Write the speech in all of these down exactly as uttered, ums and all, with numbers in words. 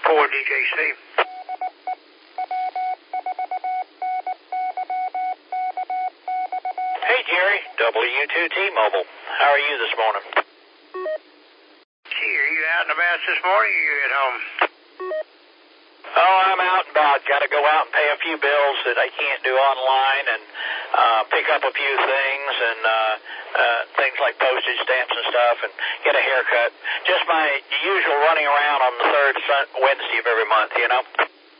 four D J C. Hey, Jerry, W two T-Mobile. How are you this morning? Gee, are you out and about this morning, or are you at home? Oh, I'm out and about. Got to go out and pay a few bills that I can't do online, and uh, pick up a few things, and uh, uh, things like postage stamps and stuff, and get a haircut. Just my usual running around on the third Wednesday of every month, you know?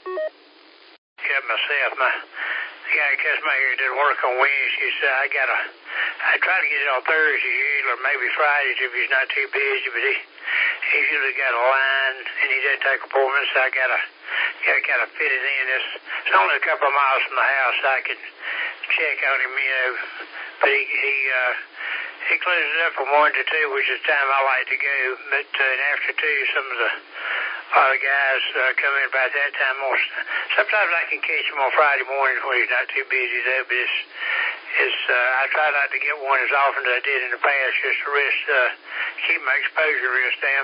Yeah, myself. My the guy who cuts my hair didn't work on Wednesdays. So I got a. I try to get it on Thursdays usually, or maybe Fridays if he's not too busy. But he he's usually got a line, and he doesn't take appointments. So I gotta gotta kind of fit it in. It's, it's only a couple of miles from the house, so I can check on him, you know. But he he uh, he closes up from one to two, which is the time I like to go. But uh, after two, some of the A lot of guys uh, come in about that time. Most, sometimes I can catch him on Friday mornings when he's not too busy, though. But it's, it's, uh, I try not to get one as often as I did in the past, just to risk, uh, keep my exposure risk down.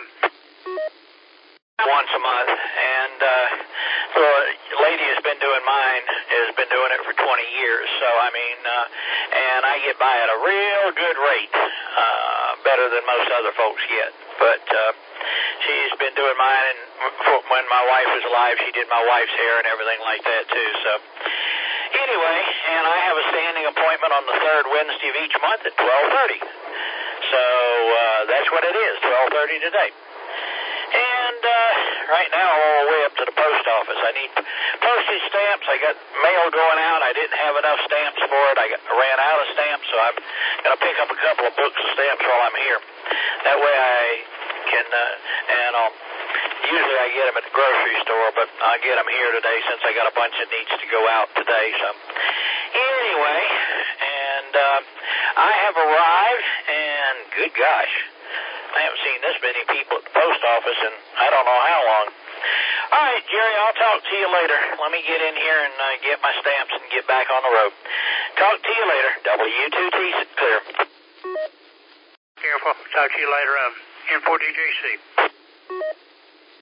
Once a month, and uh, the lady has been doing mine, has been doing it for twenty years, so I mean, uh, and I get by at a real good rate, uh, better than most other folks get, but uh, she's been doing mine, and when my wife was alive, she did my wife's hair and everything like that, too, so anyway, and I have a standing appointment on the third Wednesday of each month at twelve thirty, so uh, that's what it is, twelve thirty today. And uh, right now I'm all the way up to the post office. I need postage stamps. I got mail going out. I didn't have enough stamps for it. I got, ran out of stamps, so I'm going to pick up a couple of books of stamps while I'm here. That way I can, uh, and I'll, usually I get them at the grocery store, but I'll get them here today since I got a bunch that needs to go out today. So anyway, and uh, I have arrived, and good gosh, I haven't seen this many people at the post office in I don't know how long. All right, Jerry, I'll talk to you later. Let me get in here and uh, get my stamps and get back on the road. Talk to you later. W two T clear. Careful. Talk to you later. Um, N four D J C.